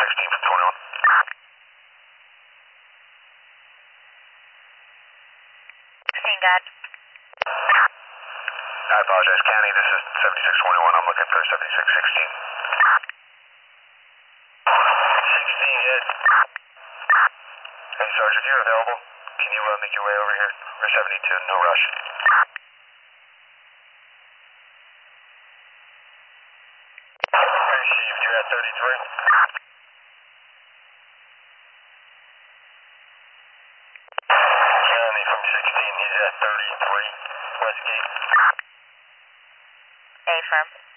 16 from 21. Seeing God. I apologize, County. This is 7621. I'm looking for 7616. 16 hit. Hey, Sarge, if you're available, can you make your way over here? We're 72, no rush. Received, you're at 33. County from 16, he's at 33, Westgate. A firm.